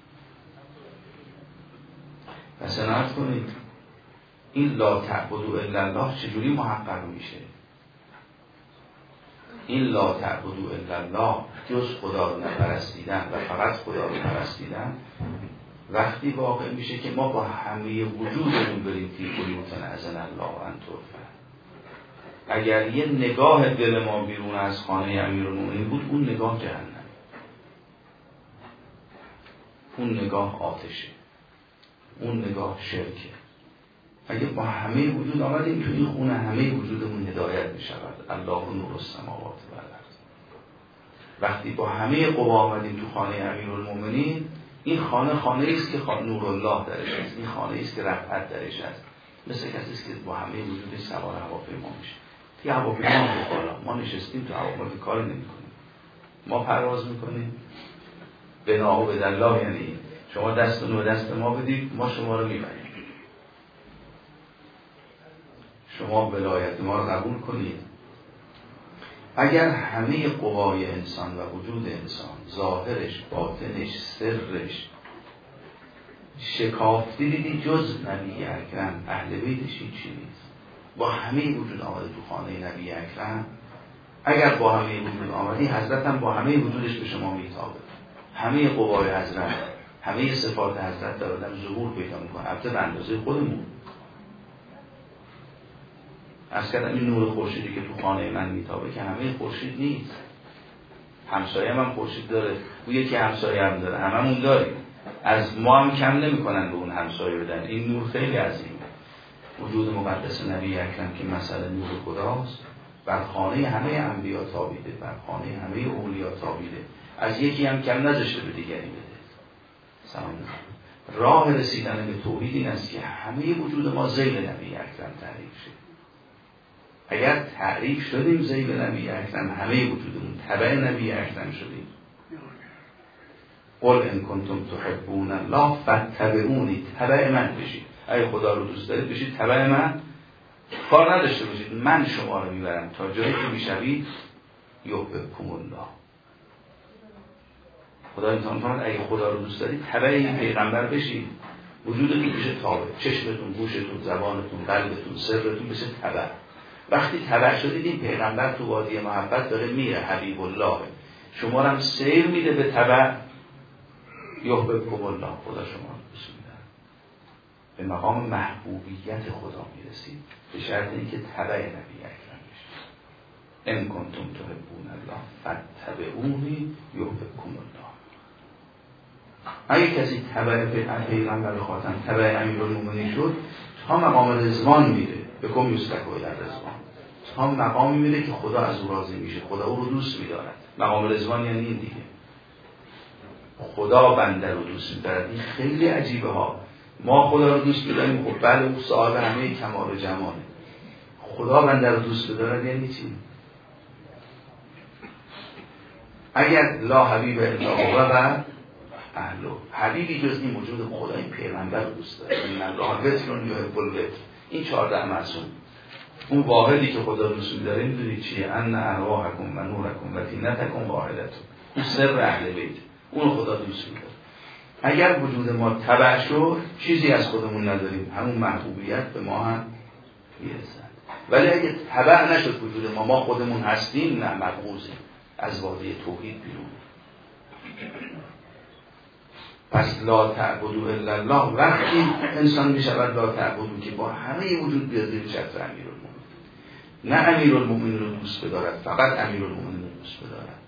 پس نعت کنید این لا تعبدوا الا الله چجوری محقق میشه؟ این لا تعبدوا الا الله جز خدا رو نپرستیدن و فقط خدا رو پرستیدن وقتی واقع میشه که ما با همه وجودمون بریم فی بیوت اذن الله ان ترفع. اگر یه نگاه دل ما بیرون از خانه امیرالمومنین بود، اون نگاه جهنم، اون نگاه آتشه، اون نگاه شرکه. اگه با همه وجود آمدیم تو این خونه، همه وجودمون هدایت می شود. الله نور السماوات و الارض. وقتی با همه قوا آمدیم تو خانه امیرالمومنین، این خانه خانه است که نور الله درش است، این خانه است که رفعت درش است. مثل کسی است که با همه وجودش سوار هواپیما میشه. توی هواپیما بالا ما نشستیم تو هواپیما کار نمی‌کنیم، ما پرواز می‌کنیم به ناهو به الله. یعنی شما دست نور دست ما بدید، ما شما رو میبریم. شما ولایت ما رو قبول کنید. اگر همه قوای انسان و وجود انسان، ظاهرش، باطنش، سرش شکافتی دیدی جز نبی اکرم اهل بیتش هیچی نیست. با همه وجود آمده تو خانه نبی اکرم. اگر با همه وجود آمدی، حضرت هم با همه وجودش به شما میتابه. همه قوای حضرت، همه صفات حضرت در آدم ظهور پیدا میکنه، البته به اندازه خودمون. از کردم این نور خورشیدی که تو خانه من میتابه که همه خورشید نیست. همسایه هم خورشید داره، او یکی همسایه هم داره، هممون داریم. از ما هم کم نمی کنن به اون همسایه بدن. این نور خیلی عظیمه. وجود مقدس نبی اکرم که مسئله نور خداست، بر خانه همه انبیا تابیده، بر خانه همه اولیا تابیده. از یکی هم کم نذاشته به دیگری بده. سلام. راه رسیدن به توحید این است که همه وجود ما ذیل نبی اکرم تعریف شد. اگر تعریف شدیم ذیل نبی اکرم، همه وجودمون تبع نبی اکرم شدیم. قل ان کنتم تحبون الله فاتبعونی، تبع من بشید. اگه خدا رو دوست دارید بشید تبع من، کار نداشته باشید، من شما رو میبرم تا جایی که میشوید یحببکم الله. خدا امتحان فرمود اگه خدا رو دوست دارید تبع این پیغمبر بشید، وجودتون بشه تابع، چشمتون، گوشتون، زبانتون، قلبتون، سرتون بشه تبع. وقتی تبع شدید این پیغمبر تو وادی محبت داره میره، حبیب الله شما رو هم سیر میده به تبع. یحببکم الله، خدا شما رو دوست می‌داره. به مقام محبوبیت خدا میرسید به شرط اینکه تبع نبی اکرم بشید. ان کنتم تحبون الله فاتبعونی یحببکم الله. اگه کسی تبع پیغمبر خاتم، تبع امیرالمومنین شد، تا مقام رضوان میره. به کم یوسفک و در رضوان، تا مقامی میره که خدا از او راضی میشه، خدا او رو دوست میدارد. مقام رضوان یعنی این دیگه، خدا بنده رو دوست میدارد. این خیلی عجیبه ها. ما خدا رو دوست میداریم، خب بله او صاحب همه کمال و جماله. خدا بنده رو دوست بدارد یعنی چی؟ اگر لا حبیب الا هو و اهلو، حبیبی جز این وجود خدا این پیغمبر رو دوست داره. این الله وترون یحب الوتر، این چهارده معصوم. اون واحدی که خدا دوست می‌داره می‌دونید چیه؟ ان ارواحکم و نورکم و طینتکم واحدتون. اون سر اهل بیت، اون خدا دوست می‌داره. اگر وجود ما تبع شد چیزی از خودمون نداریم، همون محبوبیت به ما هم میرسد. ولی اگه تبع نشد وجود ما، ما خودمون هستیم، نه مبغوضیم، از وادی توحید بیرون. پس لا تعبدوا الا الله، وقتی انسان میشود لا تعبدوا که با همه وجود بیاد زیر چتر امیرالمومنین، نه امیرالمومنین رو دوست بدارد، فقط امیرالمومنین رو دوست بدارد.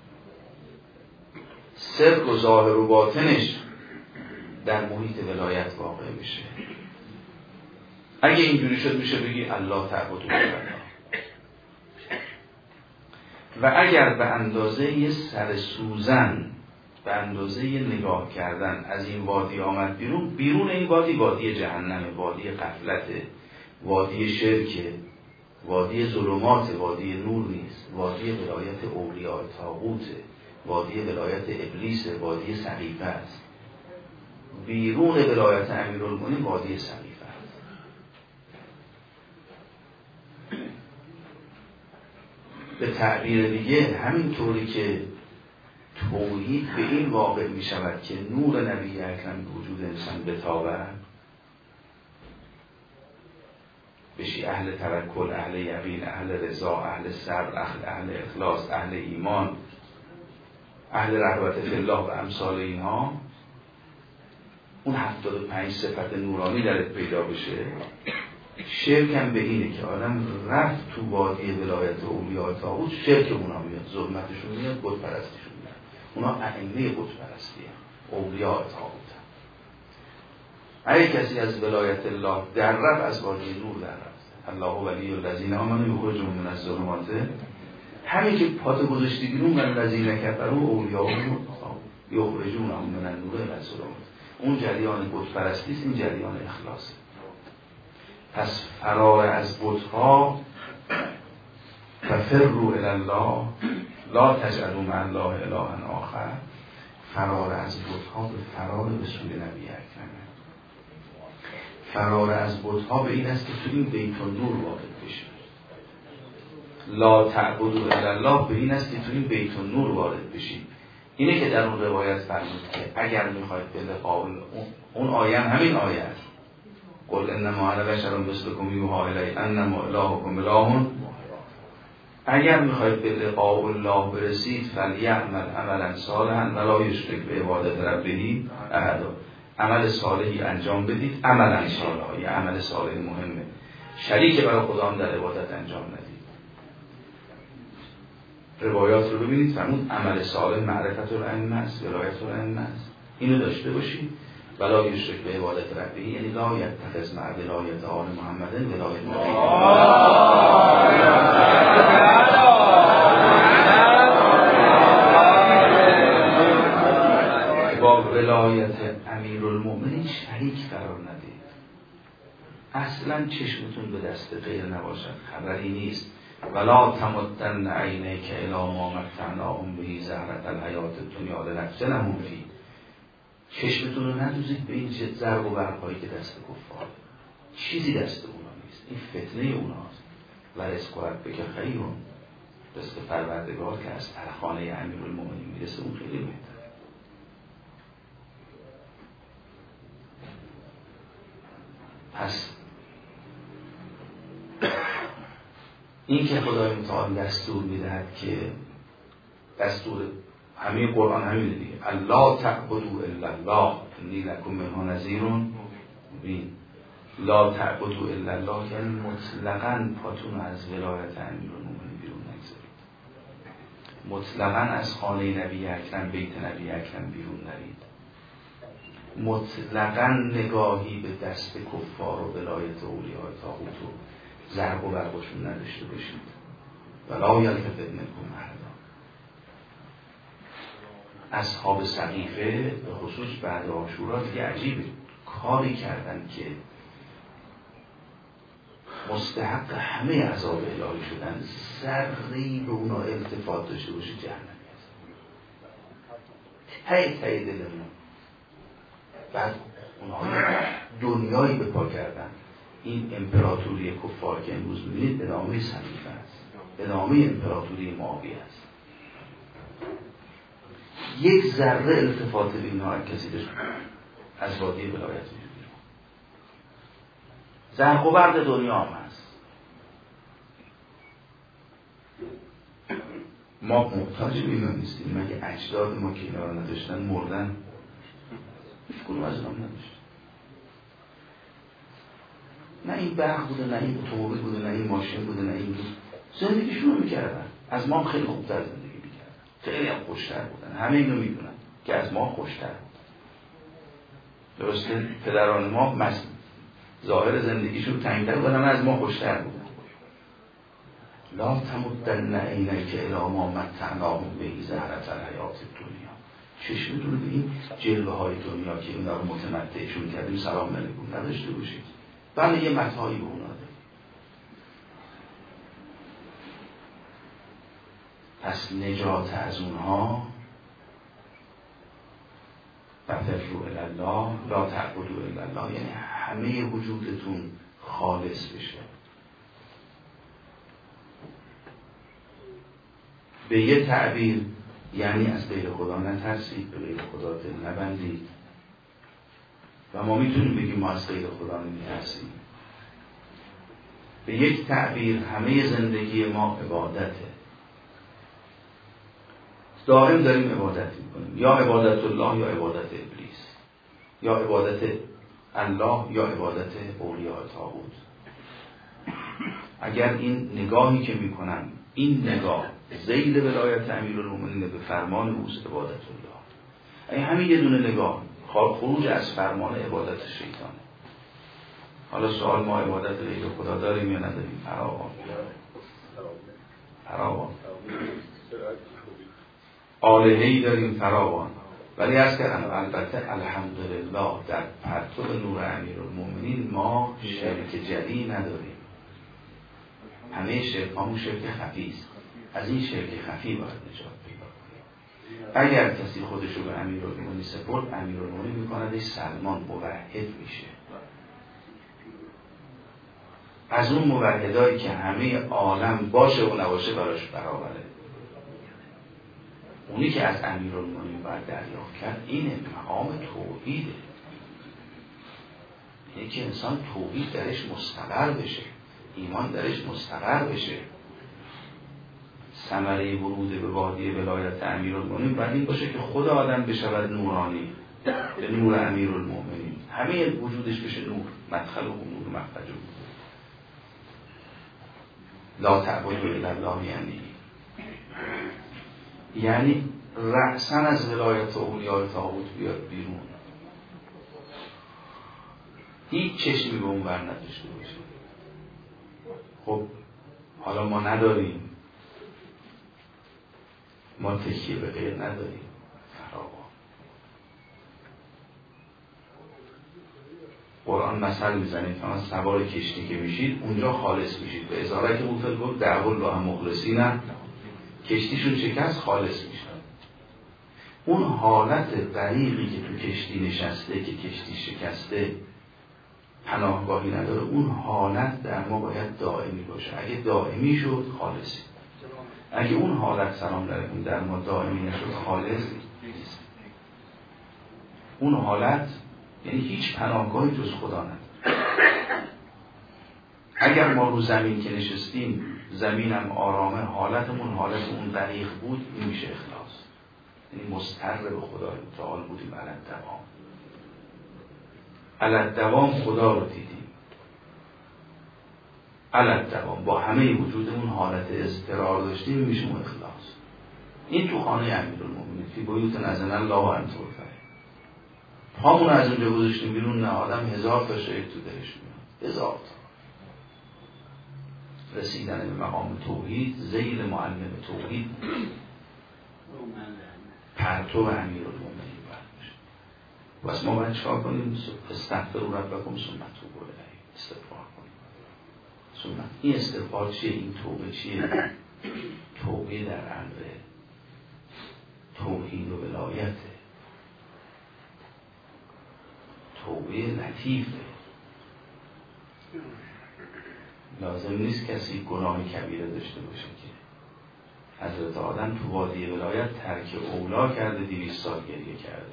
سر و ظاهر و باطنش در محیط ولایت واقع میشه. اگه اینجوری شد میشه بگی الله تعبدوا الا الله. و اگر به اندازه یه سر سوزن، به اندازه نگاه کردن از این وادی آمد بیرون، بیرون این وادی وادی جهنم، وادی غفلت، وادی شرک، وادی ظلمات، وادی نور نیست، وادی ولایت اولیاء طاغوت، وادی ولایت ابلیس، وادی سقیفه است. بیرون ولایت امیرالمومنین وادی سقیفه است. به تعبیر دیگه همین طوری که توحید به این واقع می شود که نور نبی اکرم به وجود انسان بتابد، بشی اهل توکل، اهل یقین، اهل رضا، اهل صبر، اهل, اهل اخلاص، اهل ایمان، اهل رغبت فی الله و امثال اینها، اون هفتاد و پنج صفت نورانی درت پیدا بشه. شرک هم به اینه که آدم رفت تو وادی ولایت اولیاء طاغوت، شرک اونا میاد، ظلمتشون میاد، بت پرستیشون میاد. اونا ائمه بت پرستی هم، اولیاء طاغوت هم. اگه کسی از ولایت الله در رفت، از وادی نور در رفت. الله ولی الذین آمنوا یخرجهم من الظلمات، همین که پات گذاشتی بیرون، من الذین کفروا اولیاءهم یخرجونهم من النور الی الظلمات. اون جریان بت پرستی است، این جریان اخلاصه. پس فرار از بت‌ها و فروا الی الله لا تجعلوا مع الله الها آخر، فرار از بت‌ها به فرار به سوی نبی اکرم. فرار از بت‌ها به این است که تو این بیت النور وارد بشی. لا تعبدوا الا الله به این است که تو این بیت النور وارد بشی. اینه که در اون روایت فرمود که اگر میخواید به لقاء اون آیه همین آیه است، قل انما انا بشر مثلکم یوحی الی انما الهکم اله، اگر میخواید به لقاء الله برسید فلیعمل عملا صالحا ولا یشرک بعبادت ربه احدا، عمل صالحی انجام بدید. عملا صالحی، عمل صالح مهمه، شریک برای خدا هم در عبادت انجام ندید. روایات رو ببینید، فرمود عمل صالح معرفت الائمه است، ولایت الائمه است. اینو داشته باشید. ولا یشرک به عبادت ربه، یعنی لا یتخذ مع ولایت آل محمد ولایت نبی. با ولایت امیرالمومنین شریک قرار ندید. اصلا چشمتون به دست غیر نباشد، خبری نیست. ولا تمدن عینیک الی ما متعناهم به زهرة الحیات الدنیا لنفتنهم فیه. چشمتون رو ندوزید به این ضرب و برقایی که دست کفار، چیزی دست اونا نیست، این فتنه اوناست. و رزق ربک خیرون، رزق پروردگار که از خانه امیرالمومنین میرسه اون خیلی بهتره. پس این که خدای متعال دستور میدهد که دستور همه قرآن همینه دیگه، الله تعبدوا الا الله انی لکم منه نذیر مبین. لا تعبدوا الا الله یعنی مطلقاً پاتون از ولایت امیرالمومنین بیرون نگذارید، مطلقاً از خانه نبی اکرم، بیت نبی اکرم بیرون نرید، مطلقاً نگاهی به دست کفار و ولایت اولیاء طاغوت و زرق و برقشون نداشته باشید. ولا یلتفت منکم احد. اصحاب سقیفه به خصوص بعد عاشورا دیگه عجیبه، کاری کردن که مستحق همه عذاب الهی شدن، ذره‌ای به اونا التفات داشته باشه جهنمی هست. ته ته دلمون. بعد اونها دنیایی به پا کردن. این امپراتوری کفار که امروز می‌بینید ادامه سقیفه است، ادامه امپراتوری معاویه است. یک ذره التفات به اینها کسی داشت از وادی ولایت می‌بینید. زرق و برق دنیا هم هست. ما محتاج به اینا نیستیم. مگه اجداد ما که اینا رو نداشتن مردن؟ هیچ کنون از اینا نداشتن. نه این برق بوده، نه این اتومبیل بوده، نه این ماشین بوده، نه این بود. زندگیشون رو میکردن. از ما خیلی خوبتر زندگی میکردن. خیلی هم خوشتر بودن. همه اینو میدونن که از ما خوشتر بود. درسته؟ پدران ما مثل ظاهر زندگیشون تنگتر بودن، از ما خوشتر بودن. لا تمدن عینیک الی ما متعناهم به زهرة الحیات الدنیا. چشمتون رو به این جلوه های دنیا که اینا رو متمتعشون کردیم سلام علیکم نداشته باشید. بله یه متاعی به اونا داریم. پس نجات از اونها ففروا الی الله لا تعبدوا الا الله، یعنی همه وجودتون خالص بشه. به یه تعبیر یعنی از غیر خدا نترسید، به غیر خدا دل نبندید. و ما میتونیم بگیم ما از غیر خدا نمیترسیم. به یک تعبیر همه زندگی ما عبادته. دائم داریم عبادت میکنیم، یا عبادت الله یا عبادت ابلیس، یا عبادت الله یا عبادت اولیاء طاغوت. اگر این نگاهی که میکنم، این نگاه ذیل ولایت امیرالمومنین به فرمان اوست عبادت الله، این همین یه دونه نگاه خروج از فرمان عبادت شیطان. حالا سوال ما عبادت غیر خدا داریم یا نداریم؟ فراوان فراوان آلهه‌ای داریم فراوان. ولی از کردم البته الحمدلله در پرتو نور امیرالمومنین ما شرک جلی نداریم. همه شرک همون شرک خفی است. از این شرک خفی باید نجات پیدا کنیم. اگر کسی خودش رو به امیرالمومنین سپرد، امیرالمومنین میکندش سلمان موحد میشه. از اون موحدایی که همه عالم باشه و نباشه براش برابره. اونی که از امیرالمومنین باید دریافت کرد اینه، مقام توحیده. اینه که انسان توحید درش مستقر بشه، ایمان درش مستقر بشه. ثمره ورود به وادی ولایت امیرالمومنین باید این باشه که خود آدم بشود نورانی به نور امیرالمومنین، همه وجودش بشه نور، مدخل و نور مخرج. لا تعبدوا الا الله یعنی یعنی رأساً از ولایت اولیاء طاغوت بیاد بیرون، هیچ چشمی به اون بر نداشته باشه. خب حالا ما نداریم، ما تکیه به غیر نداریم، فراوان. قرآن مثل میزنید فقط سوار کشتی که میشید اونجا خالص میشید. به ازاره که بوفل بود دعو الله مخلصین، کشتیشون شکست خالص میشن. اون حالت غریقی که تو کشتی نشسته که کشتی شکسته پناهگاهی نداره، اون حالت در ما باید دائمی باشه. اگه دائمی شد خالصی، اگه اون حالت سلام علیکم در ما دائمی نشد خالص نیست. اون حالت یعنی هیچ پناهگاهی جز خدا نداره. اگر ما رو زمین که نشستیم زمینم آرامه، حالتمون حالت اون غریق بود، این میشه اخلاص، یعنی مستقر به خدا متعال بودیم. علی الدوام علی الدوام خدا رو دیدیم، علی الدوام با همه وجودمون حالت اضطرار داشتیم، میشه اخلاص. این تو خانه امیرالمومنین فی بیوت اذن الله ان ترفع، پامون از اونجا گذاشتیم بیرون، نه آدم هزار تا شهید تو دلش میاد، هزار تا. رسیدن به مقام توحید زیل معلم توحید پرتو امیرالمومنین برمیشه. بس ما باید چکار کنیم؟ استغفروا ربکم ثم توبوا الیه، استغفار کنیم. سنت. این استغفار چیه؟ این توبه چیه؟ توبه در امر توحید و ولایته، توبه لطیفه. لازم نیست کسی گناه کبیره داشته باشه که حضرت آدم تو وادی ولایت ترک اولا کرده، دویست سال گریه کرده.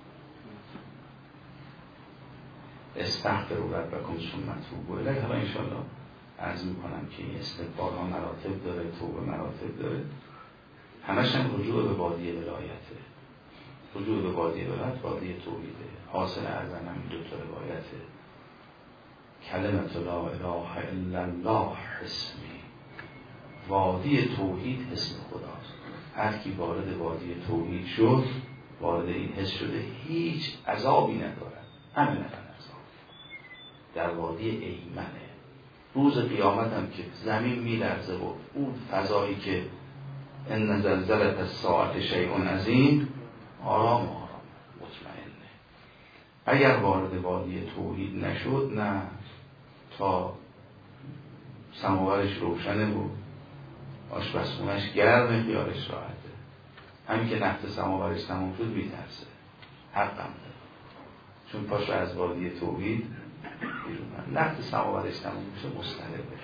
استغفروا ربکم ثم توبوا الیه. حالا انشاءالله عرض میکنم که این استغفار ها مراتب داره، توبه مراتب داره، همش هم رجوع به وادی ولایته. رجوع به وادی ولایت وادی توحیده. حاصل ارزن هم دو تا روایته. کلمت لا اله الا الله اسمی، وادی توحید اسم خداست. هر کی وارد وادی توحید شد، وارد این حس شده، هیچ عذابی ندارد، همه ندارد عذاب. در وادی ایمنه. روز قیامت هم که زمین میلرزه و اون فضایی که ان زلزلة الساعة شیء عظیم، آرام آرام مطمئنه. اگر وارد وادی توحید نشد، نه تا سماورش روشنه و آشپزخونش گرمه، خیالش راحته. همین که نفت سماورش تموم شد میترسه، حقم داره، چون پاش از وادی توحید بیرون. نفت سماورش تموم میشه مضطربه.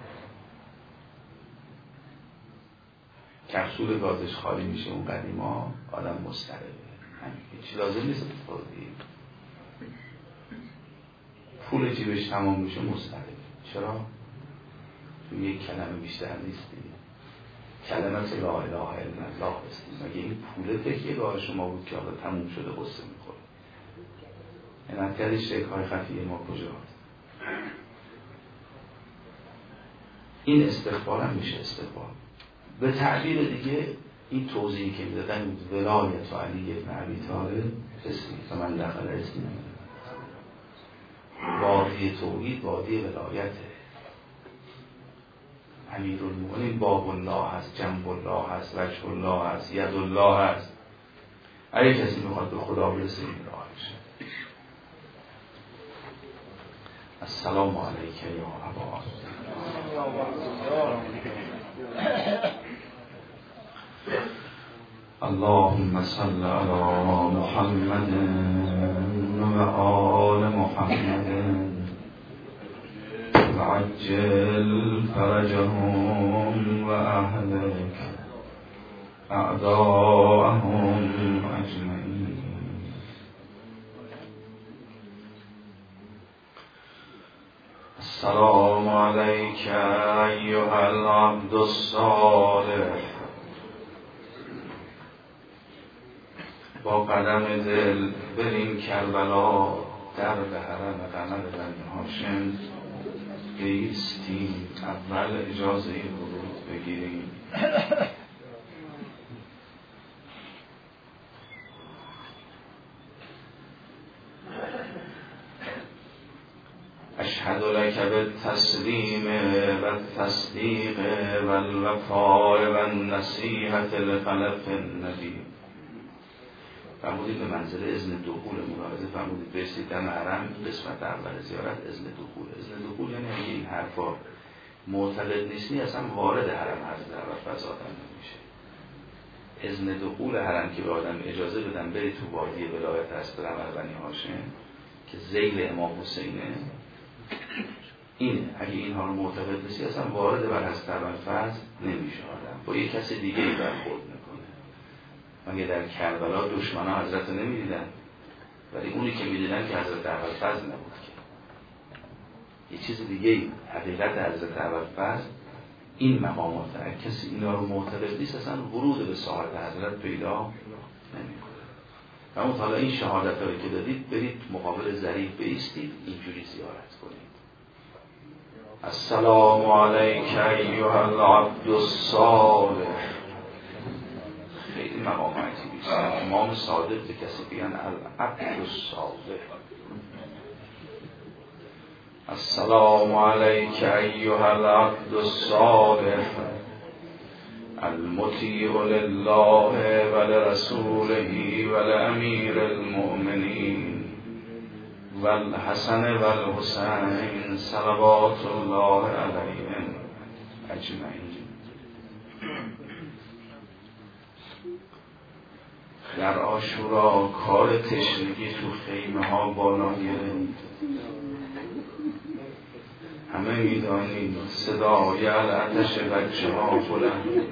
کپسول گازش خالی میشه اون قدیما، آدم مضطربه. همین چی لازم نیست توحید. پول جیبش تمام میشه مضطربه. چرا؟ چون یک کلمه بیشتر نیست دیگه. کلمت لا اله الا الله است. مگه این پول تکیه گاه شما بود که حالا تموم شده قصه میخوره؟ اینکه شیخ‌های خفیه ما کجاست؟ این استغفار هم میشه استغفار. به تعبیر دیگه این توضیحی که میدادن ولایت و علی ابن ابی طالب اسمی که من داخل اسمی نمیدونم. وادی توحید وادی ولایته. امیرالمومنین باب الله هست، جنب الله هست، وجه الله هست، ید الله هست. اگه کسی میخواد به خدا برسه این راهشه. السلام علیک یا ابا اللهم صل علی محمد و آل محمد و عجل فرجهم و اهلک اعداءهم اجمعین. السلام علیک ایها العبد الصالح. با قدم دل بریم کربلا، در به حرم قمر بنی هاشم بایستیم، اول اجازه ورود بگیریم. اشهد لک بالتسلیم و التصدیق و الوفاء و النصیحة لخلف النبی. فرمودید به منزل اذن دخول ملاحظه فرمودید برسید دم حرم، قسمت اول زیارت اذن دخول. اذن دخول یعنی اگه این حرفا معتقد نیستی اصلا وارد حرم هست، در وقت از آدم نمیشه. اذن دخول حرم که به آدم اجازه بدن بری تو وادی ولایت هست قمر بنی هاشم که ذیل امام حسینه، اینه. اگه اینها رو معتقد نیستی اصلا وارد بر هست در فضل نمیشه آدم، با یک کس دیگه ای برخورد میکنه. مگه در کربلا دشمن ها حضرت نمیدیدن؟ ولی اونی که میدیدن که حضرت ابوالفضل نبود که یه چیز دیگه. حقیقت حضرت ابوالفضل این مقامات، اگه کسی اینا رو معتقد نیست اصلا ورود به ساحت حضرت پیدا نمیکنه. اما حالا این شهادت رو که دادید برید مقابل ظریف بایستید، اینجوری زیارت کنید. السلام علیک ایها العبد الصالح. خیلی مقام عجیبی است. امام صادق به کسی بگن العبد الصالح. السلام عليك أيها العبد الصالح المطيع لله ولرسوله ولأمير المؤمنين والحسن والحسين صلوات الله عليهم اجمعین. در عاشورا کار تشنگی تو خیمه ها بالا گرفت. همه میدانید صدای العطش بچه ها بلند،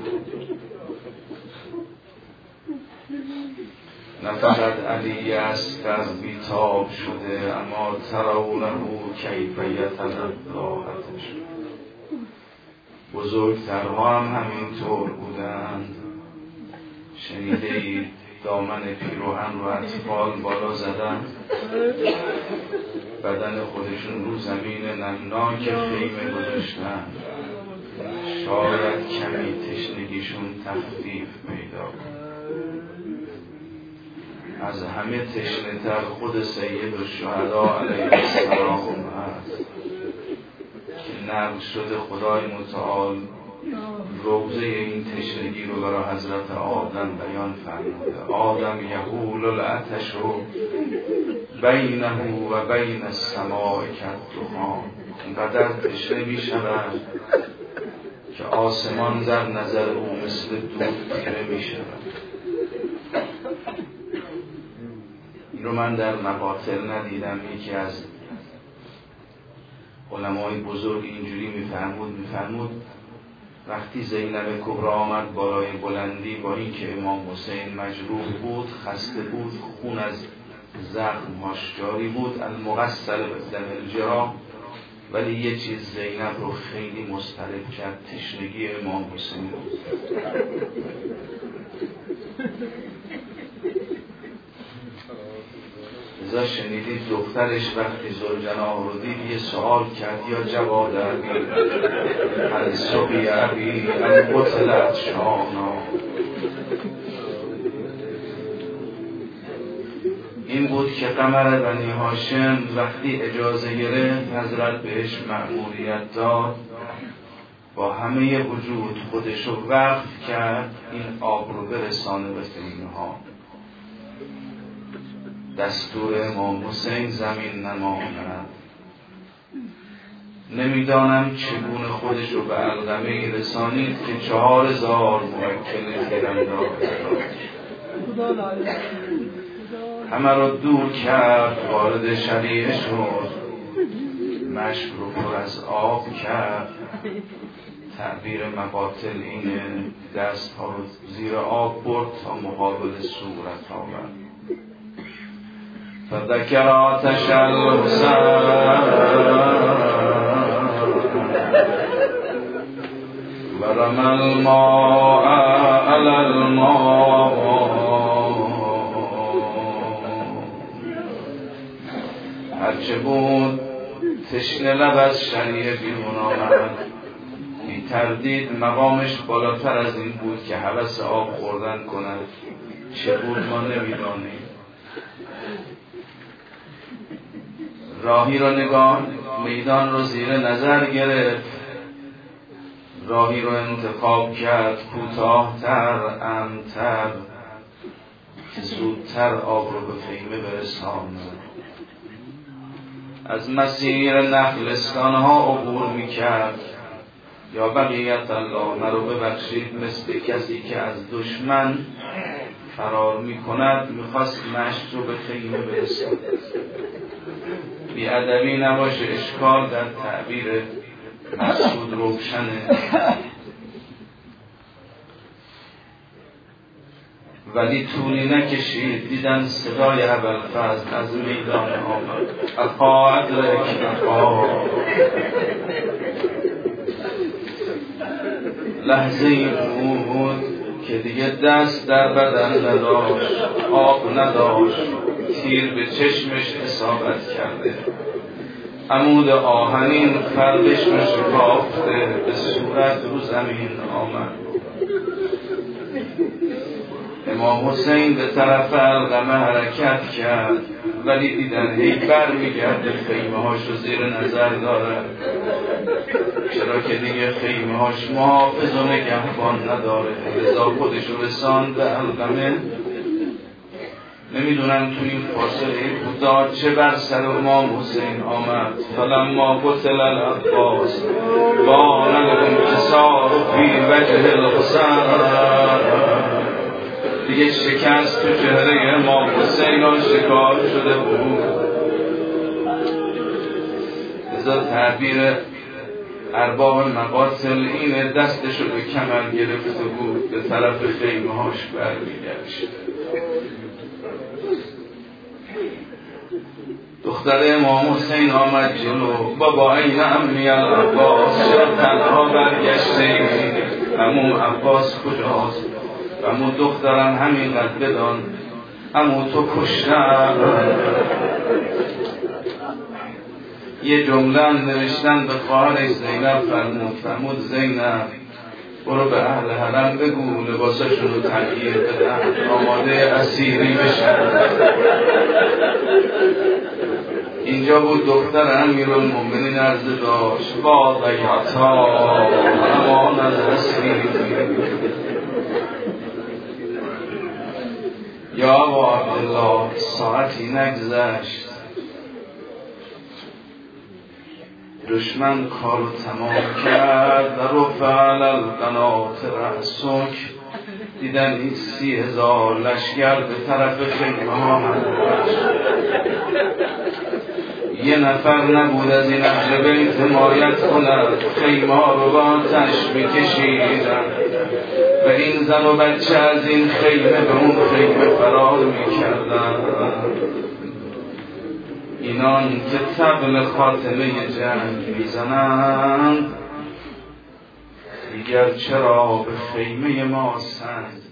نه فقط علی اصغر بیتاب شده، اما ترونه کیف یتلذاتش. بزرگترها هم همینطور بودند. شنیده اید دامن پیروهن و اطفال بالا زدن، بدن خودشون رو زمین نمناک خیمه گذاشتن، شاید کمی تشنگیشون تخفیف پیدا کن. از همه تشنه تر خود سید الشهدا علیه السلام هست که نقل شده خدای متعال روزه این تشنگی رو برای حضرت آدم بیان فرموده. آدم یهول العطش بینه و بین السماء کالدخان. اینقدر تشنه می شود که آسمان در نظر او مثل دود تیره می شود. این رو من در مقاتل ندیدم. یکی از علمای بزرگ اینجوری میفرمود میفرمود وقتی زینب کبرا آمد بالای بلندی، با این که امام حسین مجروح بود، خسته بود، خون از زخمهاش جاری بود، المغسل بدم الجراح، ولی یه چیز زینب رو خیلی مضطرب کرد، تشنگی امام حسین بود. ازا شنیدید دخترش وقتی زوجنا رو دید یه سوال کرد، یا جواد عبی هل سقی عبی ام قتلت شانا. این بود که قمر بنی هاشم وقتی اجازه گرفت حضرت بهش مأموریت داد، با همه وجود خودشو وقف کرد این آب رو برسانه به خیمه ها. دستور امام حسین زمین نماند. نمیدانم چگونه خودش رو به علقمه رسانید که چهار هزار موکل تیرانداز همه رو دور کرد، وارد شریعه شد، مشک رو پر از آب کرد. تعبیر مقاتل اینه دست ها رو زیر آب برد تا مقابل صورت آورد. فذکر آتش الحسین و رمی الماء علی الماء. هرچه بود تشنه لب از شریعه بیرون آمد، بی تردید مقامش بالاتر از این بود که هوس آب خوردن کند. چه بود ما نمیدانیم. راهی را نگاه میدان رو زیر نظر گرفت، راهی رو انتخاب کرد کوتاه‌تر، امن‌تر، که زودتر آب رو به خیمه برساند. از مسیر نخلستان ها عبور میکرد. یا بقیت الله مرا ببخشید، مثل کسی که از دشمن فرار میکند میخواست مشت رو به خیمه برساند. بی‌ادبی نباشه، اشکال در تعبیر مسعود روشنه. ولی طولی نکشید دیدن صدای ابوالفضل از میدان آمد. اخا ادرک اخا. لحظه ای بود که دیگه دست در بدن نداشت، آب نداشت، تیر به چشمش اصابت کرده، عمود آهنین فرقش رو شکافته، به صورت رو زمین آمد. امام حسین به طرف علقمه حرکت کرد. ولی دیدن هی بر میگرده خیمه هاشو زیر نظر داره، چرا که دیگه خیمه هاش محافظ و نگهبان نداره، لذا خودشو رساند به علقمه. نمیدونم تو این فاصله کوتاه چه بر سر امام حسین آمد. فلما قتل العباس بان الانکسار فی وجه الحسین، دیگه شکست تو چهره امام حسین آشکار شده بود. لذا تعبیر ارباب مقاتل اینه، دستشو به کمر گرفته بود، به طرف خیمه هاش برمیگشت. دختر امام حسین آمد جلو، بابا این امی العباس چرا تنها برگشته؟ امو عباس کجاست؟ امو دخترم همینقدر بدان، امو تو کشتم. یه جمله نوشتن به خواهرش زینب، فرمود فرمود زینب برو به اهل حرم بگو لباساشون رو تغییر بدن، آماده اسیری بشن. اینجا بود دختر امیرالمومنین عرضه داشت واقعیتا امان از اسیری. یا ابا عبدالله ساعتی نگذشت، دشمن کارو تمام کرد و رفع القنات رأسک. دیدن این سی هزار لشگر به طرف خیمه ها هست. یه نفر نبود از این اهل بیت حمایت کند، خیمه ها رو با آتش میکشیدن و این زن و بچه از این خیمه به اون خیمه فرار میکردن. اینان که طبل خاتمه جنگ میزنند، دیگر چرا به خیمه ما سنگ